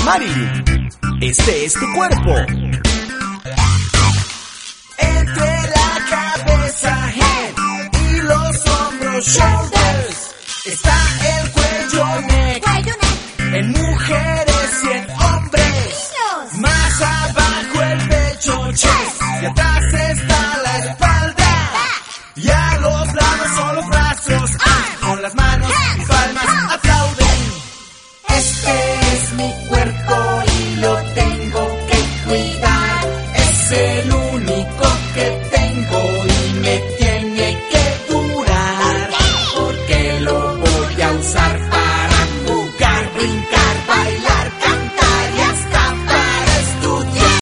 Marilyn, este es tu cuerpo. Entre la cabeza, head, y los hombros, shoulders, está el cuello, neck, en mujeres y en hombres. Más abajo el pecho, chest, y atrás está la espalda. Y a los lados son los brazos, con las manos y palmas